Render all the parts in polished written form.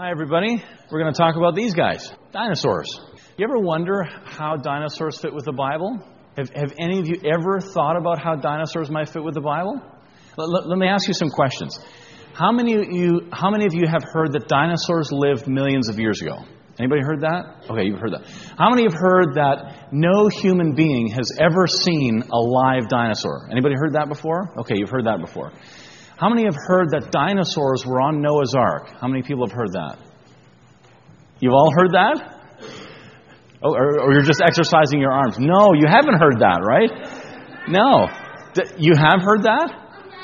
Hi, everybody. We're going to talk about these guys, dinosaurs. You ever wonder how dinosaurs fit with the Bible? Have any of you ever thought about how dinosaurs might fit with the Bible? Let me ask you some questions. How many of you have heard that dinosaurs lived millions of years ago? Anybody heard that? Okay, you've heard that. How many have heard that no human being has ever seen a live dinosaur? Anybody heard that before? Okay, you've heard that before. How many have heard that dinosaurs were on Noah's Ark? How many people have heard that? You've all heard that? Oh, or you're just exercising your arms. No, you haven't heard that, right? No. You have heard that?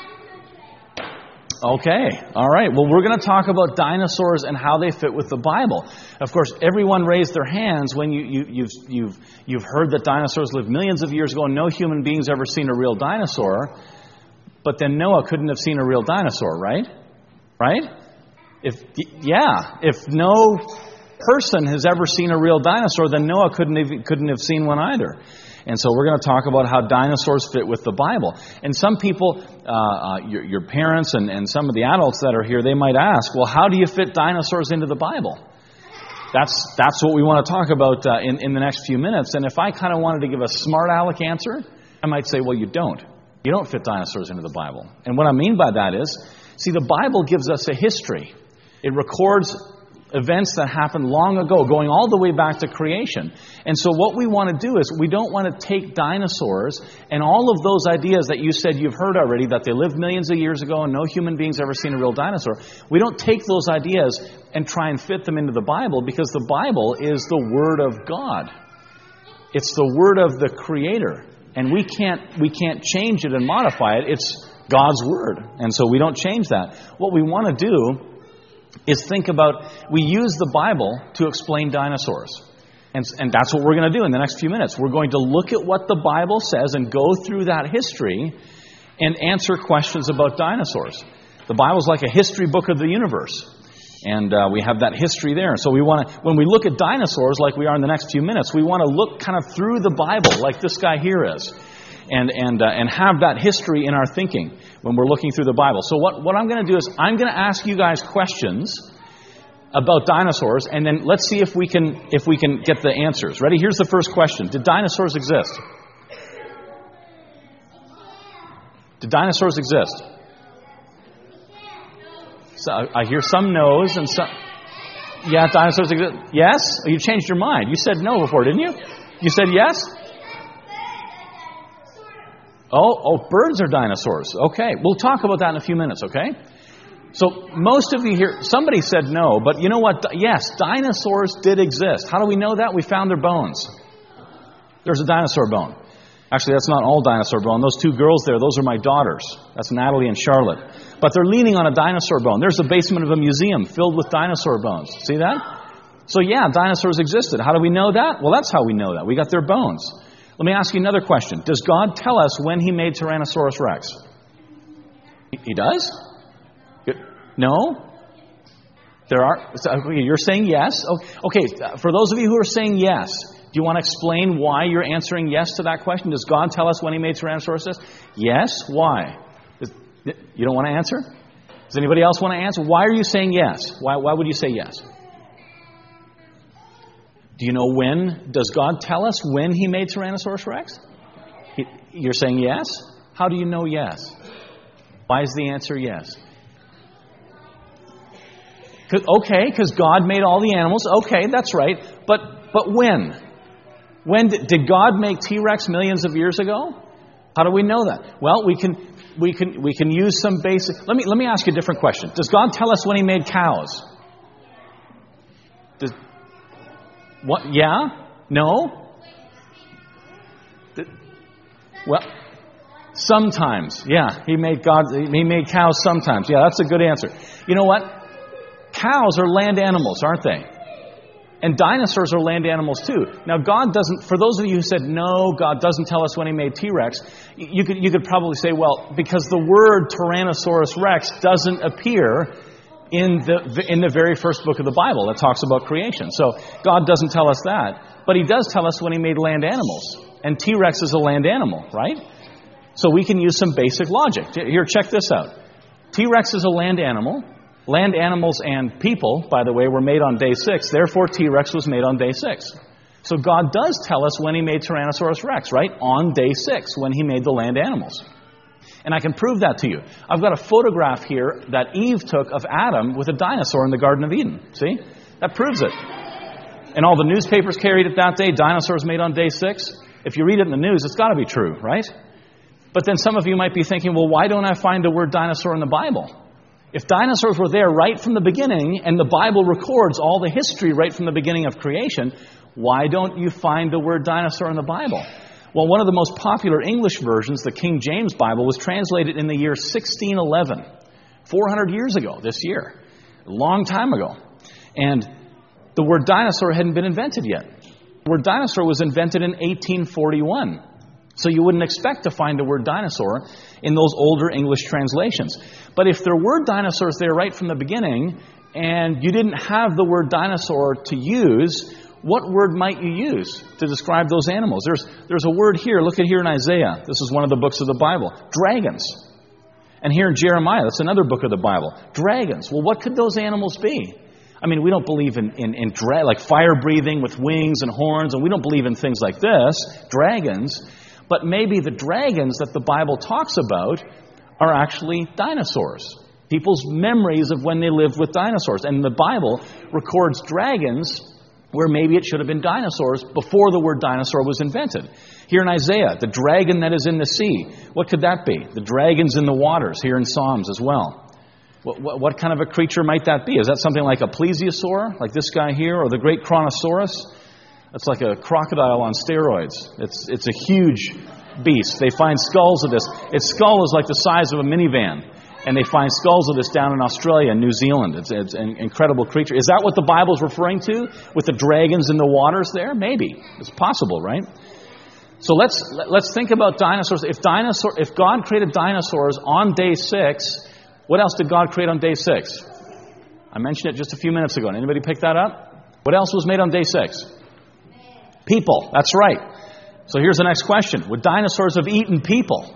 Okay. All right. Well, we're going to talk about dinosaurs and how they fit with the Bible. Of course, everyone raised their hands when you've heard that dinosaurs lived millions of years ago and no human being's ever seen a real dinosaur. But then Noah couldn't have seen a real dinosaur, right? Right? If no person has ever seen a real dinosaur, then Noah couldn't have seen one either. And so we're going to talk about how dinosaurs fit with the Bible. And some people, your parents and some of the adults that are here, they might ask, well, how do you fit dinosaurs into the Bible? That's what we want to talk about in the next few minutes. And if I kind of wanted to give a smart aleck answer, I might say, well, you don't. You don't fit dinosaurs into the Bible. And what I mean by that is, see, the Bible gives us a history. It records events that happened long ago, going all the way back to creation. And so what we want to do is, we don't want to take dinosaurs and all of those ideas that you said you've heard already, that they lived millions of years ago and no human being's ever seen a real dinosaur. We don't take those ideas and try and fit them into the Bible, because the Bible is the Word of God. It's the Word of the Creator. And we can't change it and modify it. It's God's Word. And so we don't change that. What we want to do is think about, we use the Bible to explain dinosaurs. And that's what we're going to do in the next few minutes. We're going to look at what the Bible says and go through that history and answer questions about dinosaurs. The Bible's like a history book of the universe. And we have that history there. So when we look at dinosaurs, like we are in the next few minutes, we want to look kind of through the Bible, like this guy here is, and have that history in our thinking when we're looking through the Bible. So what I'm going to do is, I'm going to ask you guys questions about dinosaurs, and then let's see if we can get the answers. Ready? Here's the first question: did dinosaurs exist? Did dinosaurs exist? So I hear some no's and some... Yeah, dinosaurs exist. Yes? Oh, you changed your mind. You said no before, didn't you? You said yes? Oh, birds are dinosaurs. Okay. We'll talk about that in a few minutes, okay? So most of you here... Somebody said no, but you know what? Yes, dinosaurs did exist. How do we know that? We found their bones. There's a dinosaur bone. Actually, that's not all dinosaur bone. Those two girls there, those are my daughters. That's Natalie and Charlotte. But they're leaning on a dinosaur bone. There's the basement of a museum filled with dinosaur bones. See that? So yeah, dinosaurs existed. How do we know that? Well, that's how we know that. We got their bones. Let me ask you another question. Does God tell us when He made Tyrannosaurus Rex? He does? No? You're saying yes? Okay, for those of you who are saying yes, do you want to explain why you're answering yes to that question? Does God tell us when He made Tyrannosaurus Rex? Yes? Why? You don't want to answer? Does anybody else want to answer? Why are you saying yes? Why would you say yes? Do you know when? Does God tell us when He made Tyrannosaurus Rex? You're saying yes? How do you know yes? Why is the answer yes? Because God made all the animals. Okay, that's right. But when? When did God make T-Rex millions of years ago? How do we know that? Well, we can use some basic... Let me ask you a different question. Does God tell us when He made cows? What? Yeah? No? Well, sometimes. Yeah, He made cows sometimes. Yeah, that's a good answer. You know what? Cows are land animals, aren't they? And dinosaurs are land animals too. Now, God doesn't... For those of you who said, no, God doesn't tell us when He made T-Rex, you could probably say, well, because the word Tyrannosaurus Rex doesn't appear in the very first book of the Bible that talks about creation. So God doesn't tell us that. But He does tell us when He made land animals. And T-Rex is a land animal, right? So we can use some basic logic. Here, check this out. T-Rex is a land animal. Land animals and people, by the way, were made on day 6. Therefore, T-Rex was made on day 6. So God does tell us when He made Tyrannosaurus Rex, right? On day 6, when He made the land animals. And I can prove that to you. I've got a photograph here that Eve took of Adam with a dinosaur in the Garden of Eden. See? That proves it. And all the newspapers carried it that day. Dinosaurs made on day 6. If you read it in the news, it's got to be true, right? But then some of you might be thinking, well, why don't I find the word dinosaur in the Bible? If dinosaurs were there right from the beginning, and the Bible records all the history right from the beginning of creation, why don't you find the word dinosaur in the Bible? Well, one of the most popular English versions, the King James Bible, was translated in the year 1611, 400 years ago this year, a long time ago. And the word dinosaur hadn't been invented yet. The word dinosaur was invented in 1841. So you wouldn't expect to find the word dinosaur in those older English translations. But if there were dinosaurs there right from the beginning, and you didn't have the word dinosaur to use, what word might you use to describe those animals? There's a word here. Look at here in Isaiah. This is one of the books of the Bible. Dragons. And here in Jeremiah, that's another book of the Bible. Dragons. Well, what could those animals be? I mean, we don't believe in like fire breathing with wings and horns, and we don't believe in things like this, dragons. But maybe the dragons that the Bible talks about are actually dinosaurs. People's memories of when they lived with dinosaurs. And the Bible records dragons where maybe it should have been dinosaurs before the word dinosaur was invented. Here in Isaiah, the dragon that is in the sea. What could that be? The dragons in the waters, here in Psalms as well. What kind of a creature might that be? Is that something like a plesiosaur, like this guy here, or the great Kronosaurus? It's like a crocodile on steroids. It's a huge beast. They find skulls of this. Its skull is like the size of a minivan. And they find skulls of this down in Australia and New Zealand. It's an incredible creature. Is that what the Bible's referring to? With the dragons in the waters there? Maybe. It's possible, right? So let's think about dinosaurs. If God created dinosaurs on day 6, what else did God create on day 6? I mentioned it just a few minutes ago. Anybody pick that up? What else was made on day 6? People. That's right. So here's the next question. Would dinosaurs have eaten people?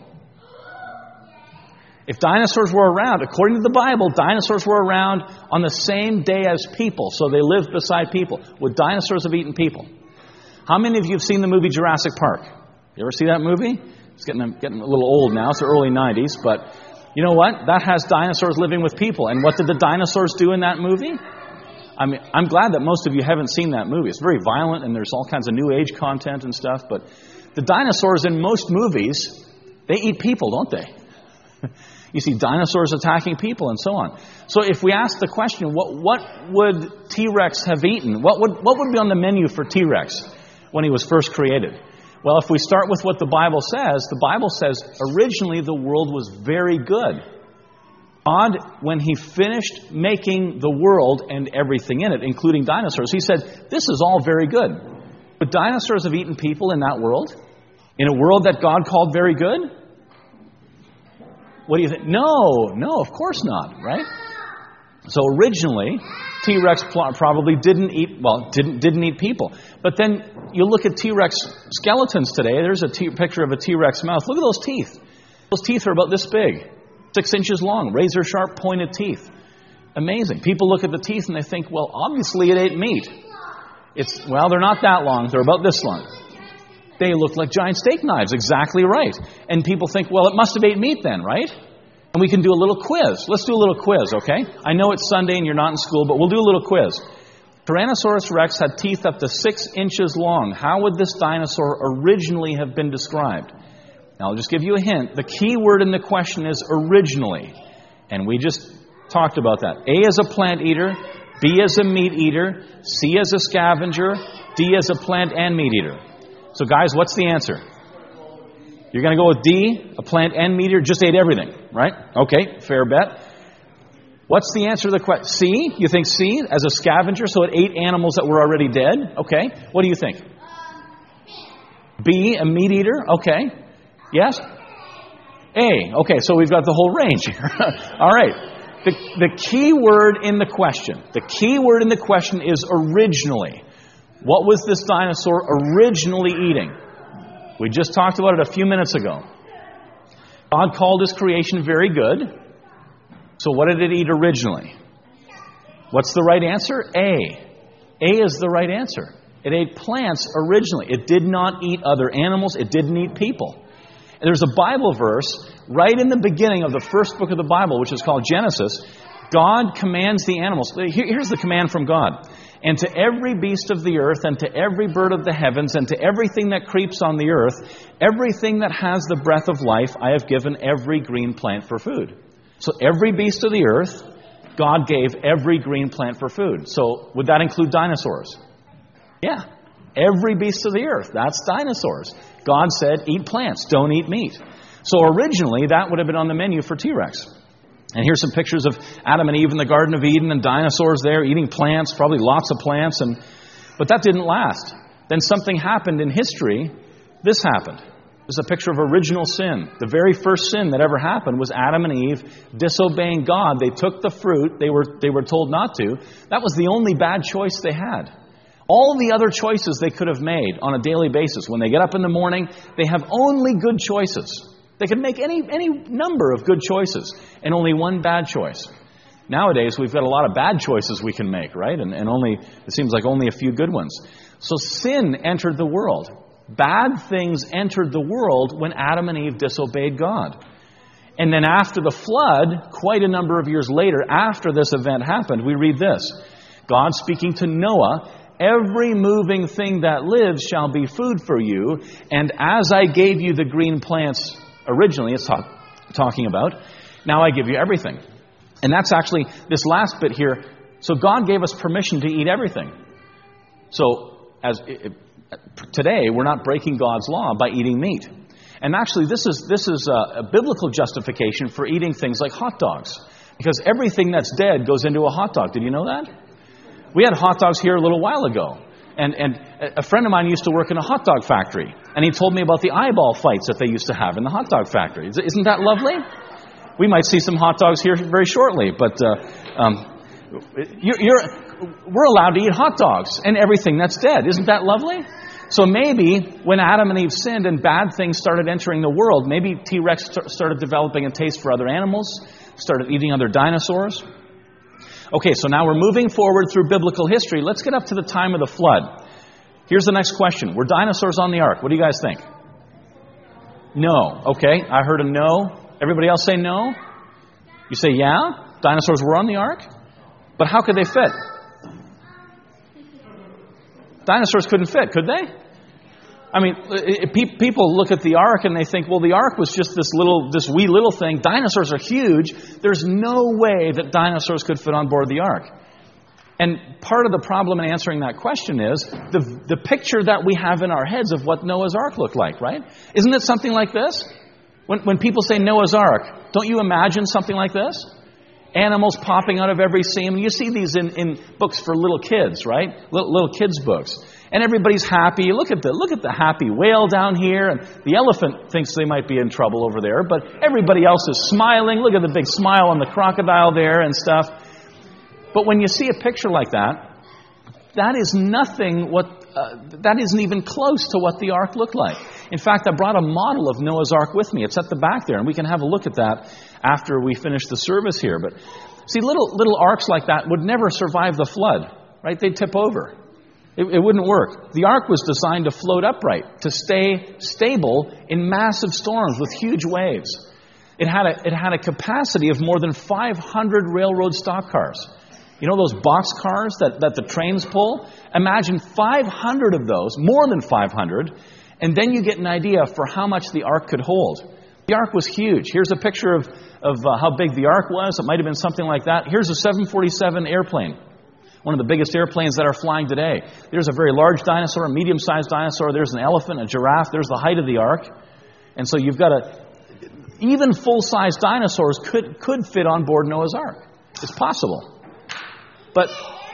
If dinosaurs were around, according to the Bible, dinosaurs were around on the same day as people. So they lived beside people. Would dinosaurs have eaten people? How many of you have seen the movie Jurassic Park? You ever see that movie? It's getting a little old now. It's the early 90s. But you know what? That has dinosaurs living with people. And what did the dinosaurs do in that movie? I mean, I'm glad that most of you haven't seen that movie. It's very violent and there's all kinds of new age content and stuff. But the dinosaurs in most movies, they eat people, don't they? You see dinosaurs attacking people and so on. So if we ask the question, what would T-Rex have eaten? What would be on the menu for T-Rex when he was first created? Well, if we start with what the Bible says originally the world was very good. God, when He finished making the world and everything in it, including dinosaurs, He said, this is all very good. Would dinosaurs have eaten people in that world? In a world that God called very good? What do you think? No, of course not, right? So originally, T-Rex probably didn't eat people. But then you look at T-Rex skeletons today. There's a picture of a T-Rex mouth. Look at those teeth. Those teeth are about this big, 6 inches long, razor-sharp pointed teeth. Amazing. People look at the teeth and they think, well, obviously it ate meat. They're not that long. They're about this long. They look like giant steak knives. Exactly right. And people think, well, it must have ate meat then, right? And we can do a little quiz. Let's do a little quiz, okay? I know it's Sunday and you're not in school, but we'll do a little quiz. Tyrannosaurus Rex had teeth up to 6 inches long. How would this dinosaur originally have been described? Now, I'll just give you a hint. The key word in the question is originally. And we just talked about that. A as a plant eater, B as a meat eater, C as a scavenger, D as a plant and meat eater. So guys, what's the answer? You're going to go with D, a plant and meat eater, just ate everything, right? Okay, fair bet. What's the answer to the question? C? You think C as a scavenger, so it ate animals that were already dead? Okay. What do you think? B, a meat eater? Okay. Yes? A. Okay, so we've got the whole range here. All right. The key word in the question is originally. What was this dinosaur originally eating? We just talked about it a few minutes ago. God called His creation very good. So what did it eat originally? What's the right answer? A. A is the right answer. It ate plants originally. It did not eat other animals. It didn't eat people. And there's a Bible verse right in the beginning of the first book of the Bible, which is called Genesis. God commands the animals. Here's the command from God. And to every beast of the earth, and to every bird of the heavens, and to everything that creeps on the earth, everything that has the breath of life, I have given every green plant for food. So every beast of the earth, God gave every green plant for food. So would that include dinosaurs? Yeah. Every beast of the earth. That's dinosaurs. God said, eat plants, don't eat meat. So originally, that would have been on the menu for T-Rex. And here's some pictures of Adam and Eve in the Garden of Eden and dinosaurs there eating plants, probably lots of plants. But that didn't last. Then something happened in history. This happened. This is a picture of original sin. The very first sin that ever happened was Adam and Eve disobeying God. They took the fruit. They were told not to. That was the only bad choice they had. All the other choices they could have made on a daily basis. When they get up in the morning, they have only good choices. They can make any number of good choices and only one bad choice. Nowadays, we've got a lot of bad choices we can make, right? And only it seems like only a few good ones. So sin entered the world. Bad things entered the world when Adam and Eve disobeyed God. And then after the flood, quite a number of years later, after this event happened, we read this. God speaking to Noah, every moving thing that lives shall be food for you. And as I gave you the green plants originally, it's talking about, now I give you everything. And that's actually this last bit here. So God gave us permission to eat everything. So today, we're not breaking God's law by eating meat. And actually, this is a biblical justification for eating things like hot dogs. Because everything that's dead goes into a hot dog. Did you know that? We had hot dogs here a little while ago. And a friend of mine used to work in a hot dog factory. And he told me about the eyeball fights that they used to have in the hot dog factory. Isn't that lovely? We might see some hot dogs here very shortly. But we're allowed to eat hot dogs and everything that's dead. Isn't that lovely? So maybe when Adam and Eve sinned and bad things started entering the world, maybe T-Rex started developing a taste for other animals, started eating other dinosaurs. Okay, so now we're moving forward through biblical history. Let's get up to the time of the flood. Here's the next question. Were dinosaurs on the ark? What do you guys think? No. Okay, I heard a no. Everybody else say no? You say yeah? Dinosaurs were on the ark? But how could they fit? Dinosaurs couldn't fit, could they? I mean, people look at the ark and they think, well, the ark was just this wee little thing. Dinosaurs are huge. There's no way that dinosaurs could fit on board the ark. And part of the problem in answering that question is the picture that we have in our heads of what Noah's Ark looked like, right? Isn't it something like this? When people say Noah's Ark, don't you imagine something like this? Animals popping out of every seam. You see these in books for little kids, right? Little kids' books. And everybody's happy. Look at the happy whale down here. And the elephant thinks they might be in trouble over there. But everybody else is smiling. Look at the big smile on the crocodile there and stuff. But when you see a picture like that, that is nothing that isn't even close to what the ark looked like. In fact, I brought a model of Noah's Ark with me. It's at the back there, and we can have a look at that after we finish the service here. But see, little arks like that would never survive the flood, right? They'd tip over. It wouldn't work. The ark was designed to float upright, to stay stable in massive storms with huge waves. It had a capacity of more than 500 railroad stock cars. You know those box cars that the trains pull? Imagine 500 of those, more than 500, and then you get an idea for how much the ark could hold. The ark was huge. Here's a picture of how big the ark was. It might have been something like that. Here's a 747 airplane, one of the biggest airplanes that are flying today. There's a very large dinosaur, a medium-sized dinosaur. There's an elephant, a giraffe. There's the height of the ark. And so you've got even full-size dinosaurs could fit on board Noah's Ark. It's possible. But,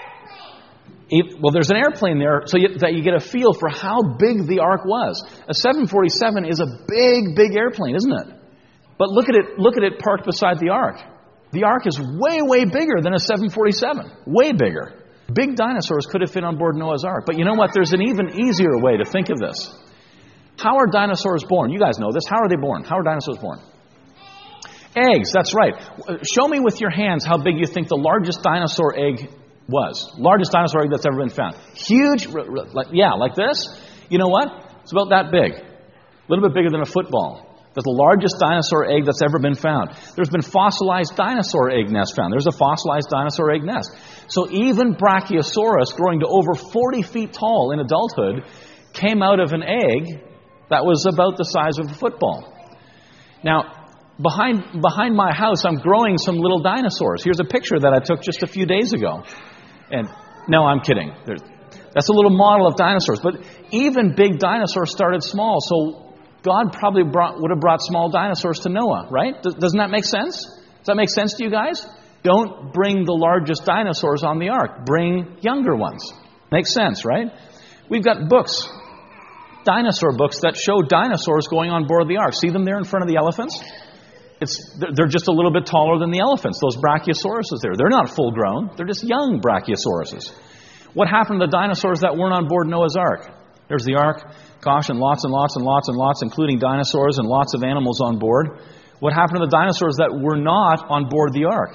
there's an airplane there so that you get a feel for how big the ark was. A 747 is a big, big airplane, isn't it? But look at it parked beside the ark. The ark is way, way bigger than a 747. Way bigger. Big dinosaurs could have fit on board Noah's Ark. But you know what? There's an even easier way to think of this. How are dinosaurs born? You guys know this. How are they born? How are dinosaurs born? Eggs, that's right. Show me with your hands how big you think the largest dinosaur egg Was. Largest dinosaur egg that's ever been found. Huge, like this. You know what? It's about that big. A little bit bigger than a football. That's the largest dinosaur egg that's ever been found. There's been fossilized dinosaur egg nests found. There's a fossilized dinosaur egg nest. So even Brachiosaurus, growing to over 40 feet tall in adulthood, came out of an egg that was about the size of a football. Now, behind my house, I'm growing some little dinosaurs. Here's a picture that I took just a few days ago. And no, I'm kidding. That's a little model of dinosaurs. But even big dinosaurs started small. So God probably would have brought small dinosaurs to Noah, right? Doesn't that make sense? Does that make sense to you guys? Don't bring the largest dinosaurs on the ark. Bring younger ones. Makes sense, right? We've got books, dinosaur books that show dinosaurs going on board the ark. See them there in front of the elephants? They're just a little bit taller than the elephants, those Brachiosauruses there. They're not full grown. They're just young Brachiosauruses. What happened to the dinosaurs that weren't on board Noah's ark? There's the ark. Gosh, and lots and lots and lots and lots, including dinosaurs and lots of animals on board. What happened to the dinosaurs that were not on board the ark?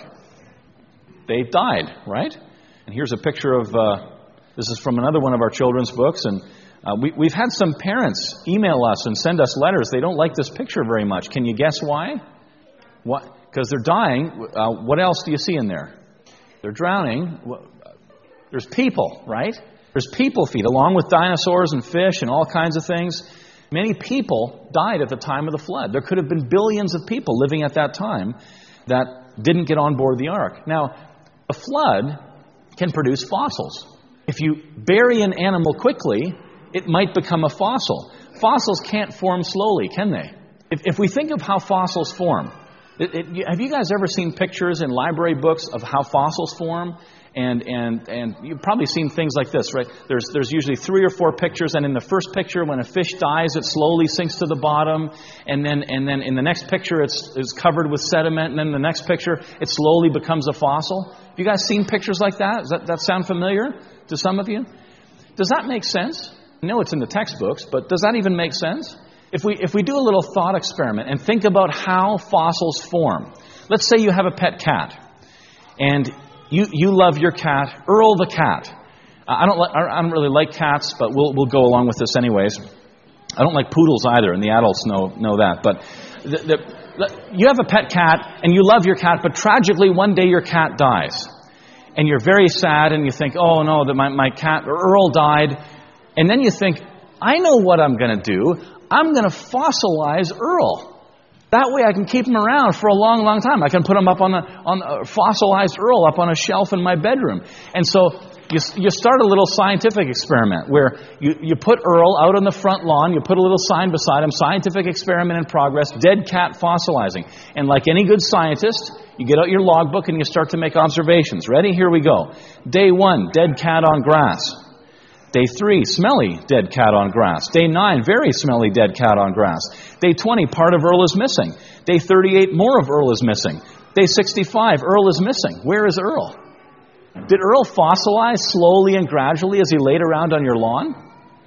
They died, right? And here's a picture of, this is from another one of our children's books, and we've had some parents email us and send us letters. They don't like this picture very much. Can you guess why? What? Because they're dying. What else do you see in there? They're drowning. There's people, right? There's people feet, along with dinosaurs and fish and all kinds of things. Many people died at the time of the flood. There could have been billions of people living at that time that didn't get on board the ark. Now, a flood can produce fossils. If you bury an animal quickly, it might become a fossil. Fossils can't form slowly, can they? If we think of how fossils form, have you guys ever seen pictures in library books of how fossils form? And you've probably seen things like this, right? There's usually 3 or 4 pictures, and in the first picture, when a fish dies, it slowly sinks to the bottom, and then in the next picture, it's covered with sediment, and then the next picture, it slowly becomes a fossil. Have you guys seen pictures like that? Does that sound familiar to some of you? Does that make sense? I know it's in the textbooks, but does that even make sense? If we do a little thought experiment and think about how fossils form. Let's say you have a pet cat, and you love your cat, Earl the cat. I don't really like cats, but we'll go along with this anyways. I don't like poodles either, and the adults know that. But you have a pet cat, and you love your cat, but tragically one day your cat dies, and you're very sad, and you think, oh no, that my cat Earl died, and then you think, I know what I'm going to do. I'm going to fossilize Earl. That way I can keep him around for a long, long time. I can put him up on a fossilized Earl up on a shelf in my bedroom. And so you start a little scientific experiment where you put Earl out on the front lawn, you put a little sign beside him, scientific experiment in progress, dead cat fossilizing. And like any good scientist, you get out your logbook and you start to make observations. Ready? Here we go. Day 1, dead cat on grass. Day 3, smelly dead cat on grass. Day 9, very smelly dead cat on grass. Day 20, part of Earl is missing. Day 38, more of Earl is missing. Day 65, Earl is missing. Where is Earl? Did Earl fossilize slowly and gradually as he laid around on your lawn?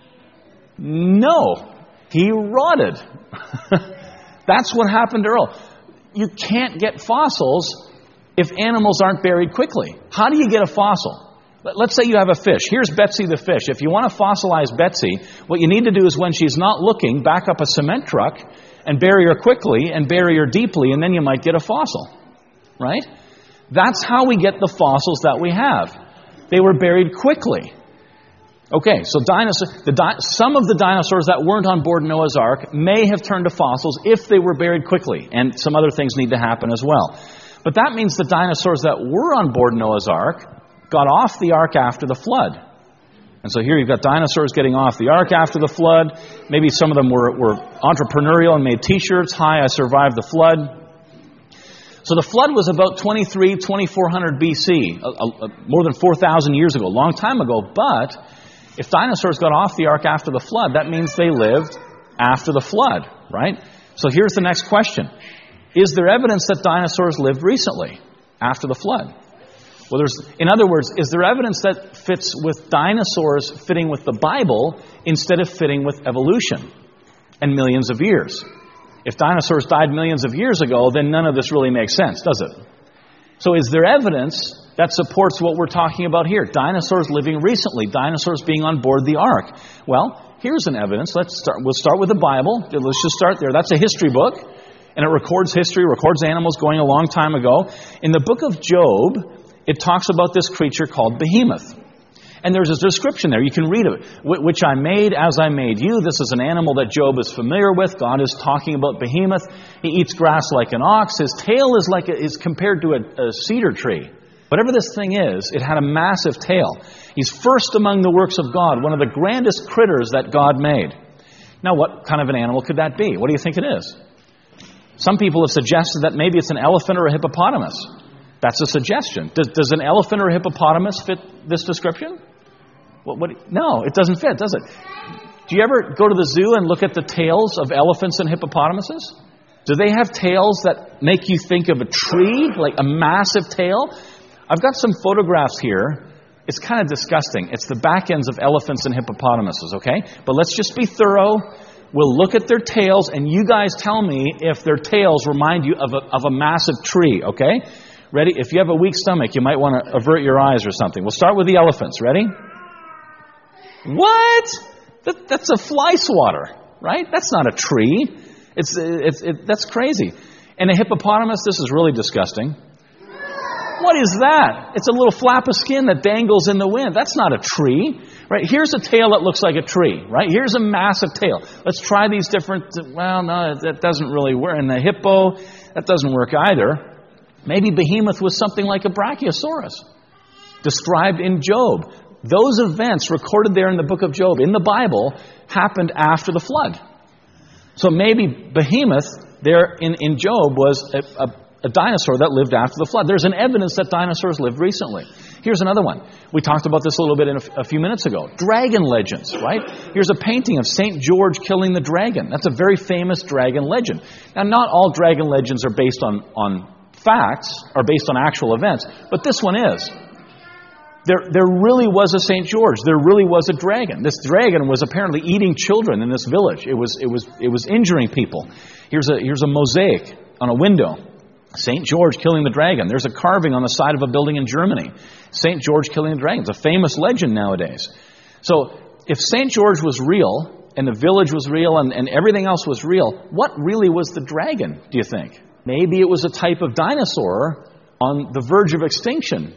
No. He rotted. That's what happened to Earl. You can't get fossils if animals aren't buried quickly. How do you get a fossil? Let's say you have a fish. Here's Betsy the fish. If you want to fossilize Betsy, what you need to do is when she's not looking, back up a cement truck and bury her quickly and bury her deeply, and then you might get a fossil. Right? That's how we get the fossils that we have. They were buried quickly. Okay, so some of the dinosaurs that weren't on board Noah's Ark may have turned to fossils if they were buried quickly, and some other things need to happen as well. But that means the dinosaurs that were on board Noah's Ark got off the ark after the flood. And so here you've got dinosaurs getting off the ark after the flood. Maybe some of them were entrepreneurial and made t-shirts. Hi, I survived the flood. So the flood was about 2400 BC, more than 4,000 years ago, a long time ago. But if dinosaurs got off the ark after the flood, that means they lived after the flood, right? So here's the next question. Is there evidence that dinosaurs lived recently, after the flood? Well, in other words, is there evidence that fits with dinosaurs fitting with the Bible instead of fitting with evolution and millions of years? If dinosaurs died millions of years ago, then none of this really makes sense, does it? So is there evidence that supports what we're talking about here. Dinosaurs living recently. Dinosaurs being on board the ark. Well, here's an evidence. We'll start with the Bible. Let's just start there. That's a history book. And it records history, records animals going a long time ago. In the book of Job, it talks about this creature called Behemoth. And there's a description there. You can read it. Which I made as I made you. This is an animal that Job is familiar with. God is talking about Behemoth. He eats grass like an ox. His tail is compared to a cedar tree. Whatever this thing is, it had a massive tail. He's first among the works of God, one of the grandest critters that God made. Now, what kind of an animal could that be? What do you think it is? Some people have suggested that maybe it's an elephant or a hippopotamus. That's a suggestion. Does an elephant or a hippopotamus fit this description? No, it doesn't fit, does it? Do you ever go to the zoo and look at the tails of elephants and hippopotamuses? Do they have tails that make you think of a tree, like a massive tail? I've got some photographs here. It's kind of disgusting. It's the back ends of elephants and hippopotamuses, okay? But let's just be thorough. We'll look at their tails, and you guys tell me if their tails remind you of a massive tree, okay? Ready? If you have a weak stomach, you might want to avert your eyes or something. We'll start with the elephants. Ready? What? That's a fly swatter, right? That's not a tree. That's crazy. And a hippopotamus, this is really disgusting. What is that? It's a little flap of skin that dangles in the wind. That's not a tree, right? Here's a tail that looks like a tree, right? Here's a massive tail. Let's try these different, well, no, that doesn't really work. And the hippo, that doesn't work either. Maybe Behemoth was something like a Brachiosaurus, described in Job. Those events recorded there in the book of Job, in the Bible, happened after the flood. So maybe Behemoth there in Job was a dinosaur that lived after the flood. There's an evidence that dinosaurs lived recently. Here's another one. We talked about this a little bit a few minutes ago. Dragon legends, right? Here's a painting of St. George killing the dragon. That's a very famous dragon legend. Now, not all dragon legends are based on facts, or based on actual events, but this one is. There really was a St. George. There really was a dragon. This dragon was apparently eating children in this village. It was injuring people. Here's a mosaic on a window. St. George killing the dragon. There's a carving on the side of a building in Germany. St. George killing the dragon. It's a famous legend nowadays. So if St. George was real, and the village was real, and everything else was real, what really was the dragon, do you think? Maybe it was a type of dinosaur on the verge of extinction.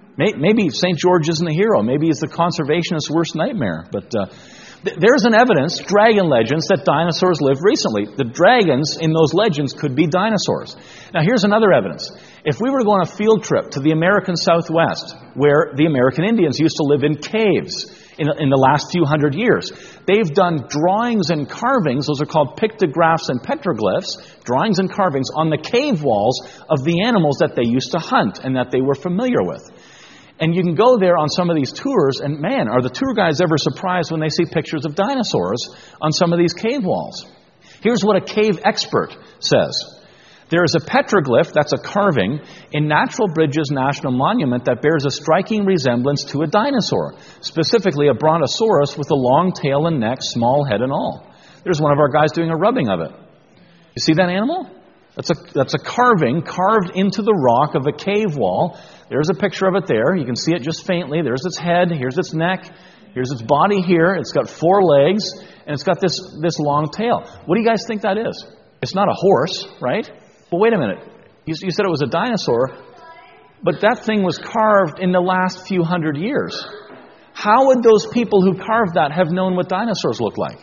Maybe St. George isn't a hero. Maybe he's the conservationist's worst nightmare. But there's an evidence, dragon legends, that dinosaurs lived recently. The dragons in those legends could be dinosaurs. Now, here's another evidence. If we were to go on a field trip to the American Southwest, where the American Indians used to live in caves in the last few hundred years, they've done drawings and carvings, those are called pictographs and petroglyphs, drawings and carvings on the cave walls of the animals that they used to hunt and that they were familiar with. And you can go there on some of these tours, and man, are the tour guides ever surprised when they see pictures of dinosaurs on some of these cave walls. Here's what a cave expert says. There is a petroglyph, that's a carving, in Natural Bridges National Monument that bears a striking resemblance to a dinosaur, specifically a brontosaurus with a long tail and neck, small head and all. There's one of our guys doing a rubbing of it. You see that animal? That's a carving carved into the rock of a cave wall. There's a picture of it there. You can see it just faintly. There's its head. Here's its neck. Here's its body here. It's got 4 legs, and it's got this long tail. What do you guys think that is? It's not a horse, right? Well, wait a minute. You said it was a dinosaur, but that thing was carved in the last few hundred years. How would those people who carved that have known what dinosaurs look like?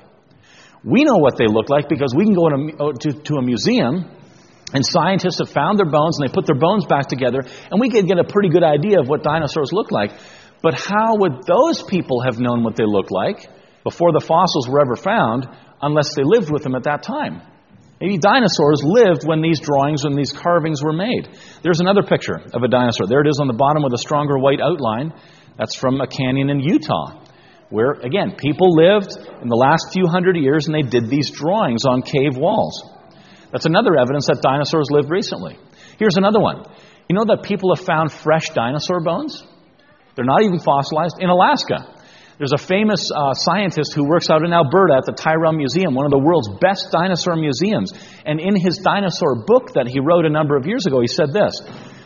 We know what they look like because we can go to a museum, and scientists have found their bones, and they put their bones back together, and we could get a pretty good idea of what dinosaurs look like. But how would those people have known what they look like before the fossils were ever found unless they lived with them at that time? Maybe dinosaurs lived when these drawings and these carvings were made. There's another picture of a dinosaur. There it is on the bottom with a stronger white outline. That's from a canyon in Utah, where, again, people lived in the last few hundred years, and they did these drawings on cave walls. That's another evidence that dinosaurs lived recently. Here's another one. You know that people have found fresh dinosaur bones? They're not even fossilized. In Alaska, there's a famous scientist who works out in Alberta at the Tyrrell Museum, one of the world's best dinosaur museums. And in his dinosaur book that he wrote a number of years ago, he said this: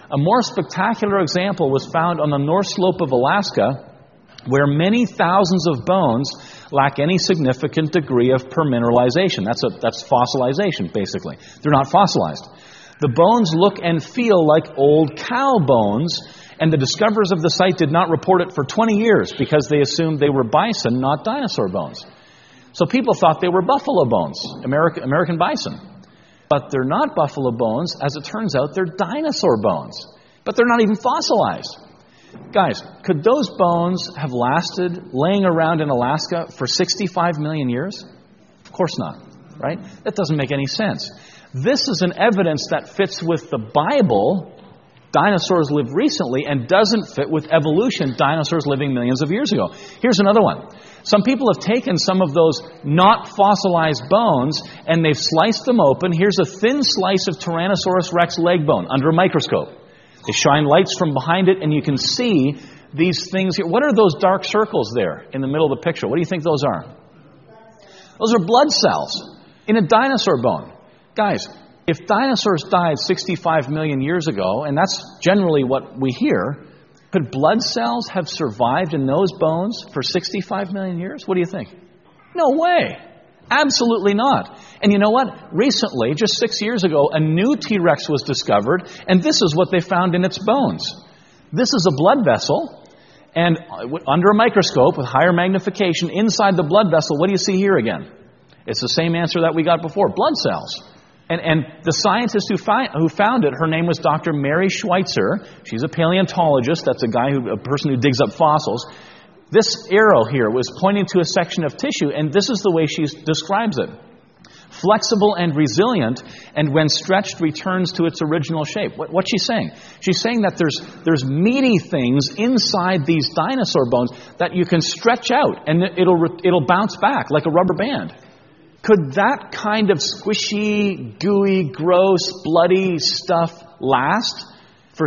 A more spectacular example was found on the North Slope of Alaska, where many thousands of bones lack any significant degree of permineralization. That's fossilization, basically. They're not fossilized. The bones look and feel like old cow bones, and the discoverers of the site did not report it for 20 years because they assumed they were bison, not dinosaur bones. So people thought they were buffalo bones, American bison. But they're not buffalo bones. As it turns out, they're dinosaur bones. But they're not even fossilized. Guys, could those bones have lasted laying around in Alaska for 65 million years? Of course not, right? That doesn't make any sense. This is an evidence that fits with the Bible. Dinosaurs lived recently, and doesn't fit with evolution, dinosaurs living millions of years ago. Here's another one. Some people have taken some of those not fossilized bones and they've sliced them open. Here's a thin slice of Tyrannosaurus rex leg bone under a microscope. They shine lights from behind it and you can see these things here. What are those dark circles there in the middle of the picture? What do you think those are? Those are blood cells in a dinosaur bone. Guys, if dinosaurs died 65 million years ago, and that's generally what we hear, could blood cells have survived in those bones for 65 million years? What do you think? No way. Absolutely not. And you know what? Recently, just 6 years ago, a new T-Rex was discovered, and this is what they found in its bones. This is a blood vessel, and under a microscope with higher magnification, inside the blood vessel, what do you see here again? It's the same answer that we got before, blood cells. And the scientist who found it, her name was Dr. Mary Schweitzer. She's a paleontologist. That's a person who digs up fossils. This arrow here was pointing to a section of tissue, and this is the way she describes it. Flexible and resilient, and when stretched, returns to its original shape. What's she saying? She's saying that there's meaty things inside these dinosaur bones that you can stretch out, and it'll bounce back like a rubber band. Could that kind of squishy, gooey, gross, bloody stuff last for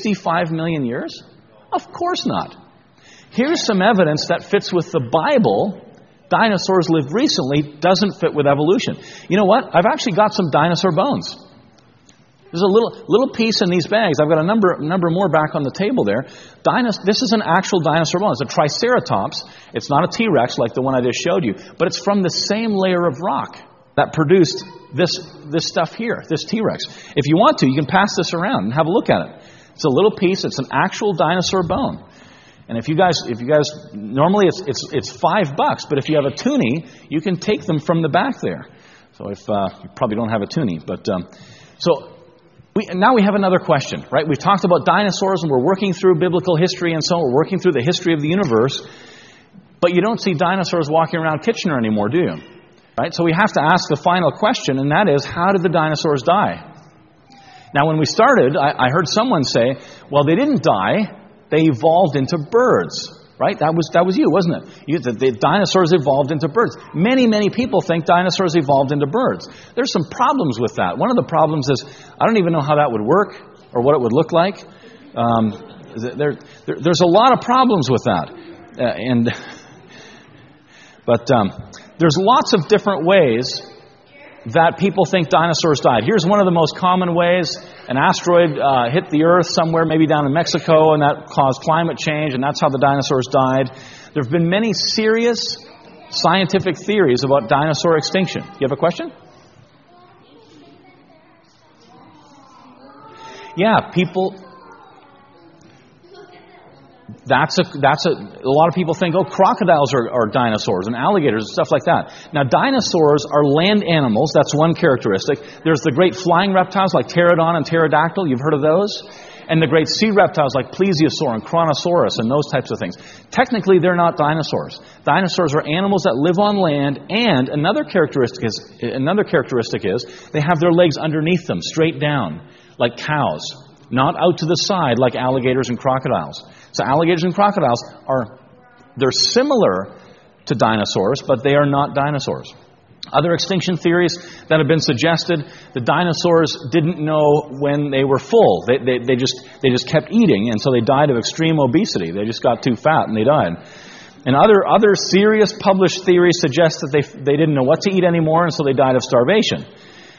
65 million years? Of course not. Here's some evidence that fits with the Bible. Dinosaurs lived recently, doesn't fit with evolution. You know what? I've actually got some dinosaur bones. There's a little piece in these bags. I've got a number more back on the table there. This is an actual dinosaur bone. It's a Triceratops. It's not a T-Rex like the one I just showed you, but it's from the same layer of rock that produced this stuff here, this T-Rex. If you want to, you can pass this around and have a look at it. It's a little piece. It's an actual dinosaur bone. And if you guys, normally it's $5, but if you have a toonie, you can take them from the back there. So if you probably don't have a toonie, but now we have another question, right? We've talked about dinosaurs and we're working through biblical history and so on. We're working through the history of the universe. But you don't see dinosaurs walking around Kitchener anymore, do you? Right? So we have to ask the final question, and that is, how did the dinosaurs die? Now, when we started, I heard someone say, well, they didn't die. They evolved into birds. Right? That was you, wasn't it? The dinosaurs evolved into birds. Many, many people think dinosaurs evolved into birds. There's some problems with that. One of the problems is, I don't even know how that would work or what it would look like. There's a lot of problems with that. But there's lots of different ways that people think dinosaurs died. Here's one of the most common ways. An asteroid hit the Earth somewhere, maybe down in Mexico, and that caused climate change, and that's how the dinosaurs died. There have been many serious scientific theories about dinosaur extinction. You have a question? Yeah, people... That's a lot of people think, crocodiles are dinosaurs and alligators and stuff like that. Now, dinosaurs are land animals. That's one characteristic. There's the great flying reptiles like pterodon and pterodactyl. You've heard of those? And the great sea reptiles like plesiosaur and chronosaurus and those types of things. Technically, they're not dinosaurs. Dinosaurs are animals that live on land, and another characteristic is they have their legs underneath them, straight down, like cows, not out to the side like alligators and crocodiles. So alligators and crocodiles they're similar to dinosaurs, but they are not dinosaurs. Other extinction theories that have been suggested, the dinosaurs didn't know when they were full. They just kept eating, and so they died of extreme obesity. They just got too fat and they died. And other serious published theories suggest that they didn't know what to eat anymore, and so they died of starvation.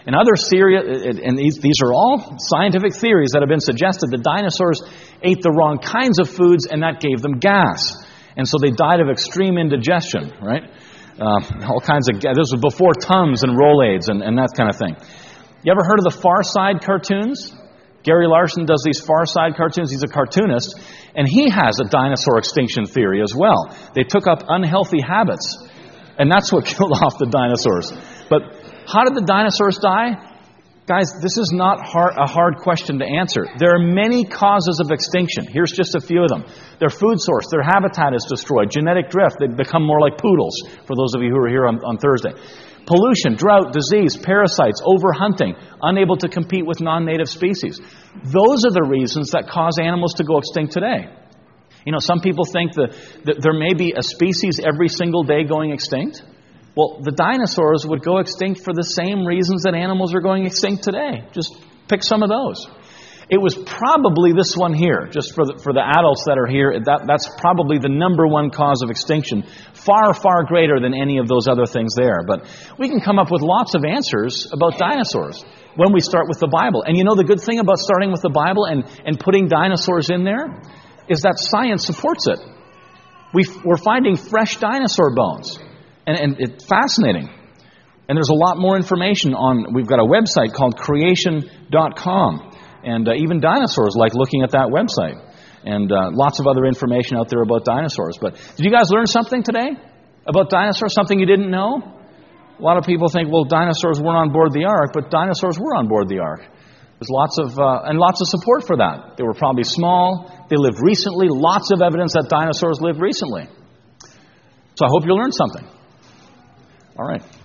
And these are all scientific theories that have been suggested. The dinosaurs ate the wrong kinds of foods, and that gave them gas. And so they died of extreme indigestion, right? All kinds of gas. This was before Tums and Rolaids and that kind of thing. You ever heard of the Far Side cartoons? Gary Larson does these Far Side cartoons. He's a cartoonist, and he has a dinosaur extinction theory as well. They took up unhealthy habits, and that's what killed off the dinosaurs. But how did the dinosaurs die? Guys, this is not a hard question to answer. There are many causes of extinction. Here's just a few of them. Their food source, their habitat is destroyed. Genetic drift, they become more like poodles, for those of you who are here on Thursday. Pollution, drought, disease, parasites, overhunting, unable to compete with non-native species. Those are the reasons that cause animals to go extinct today. You know, some people think that there may be a species every single day going extinct. Well, the dinosaurs would go extinct for the same reasons that animals are going extinct today. Just pick some of those. It was probably this one here, just for the adults that are here, that's probably the number one cause of extinction, far, far greater than any of those other things there. But we can come up with lots of answers about dinosaurs when we start with the Bible. And you know the good thing about starting with the Bible and putting dinosaurs in there is that science supports it. We're finding fresh dinosaur bones. And it's fascinating. And there's a lot more information we've got a website called creation.com. And even dinosaurs like looking at that website. And lots of other information out there about dinosaurs. But did you guys learn something today about dinosaurs? Something you didn't know? A lot of people think, well, dinosaurs weren't on board the ark, but dinosaurs were on board the ark. There's lots of support for that. They were probably small. They lived recently. Lots of evidence that dinosaurs lived recently. So I hope you learned something. All right.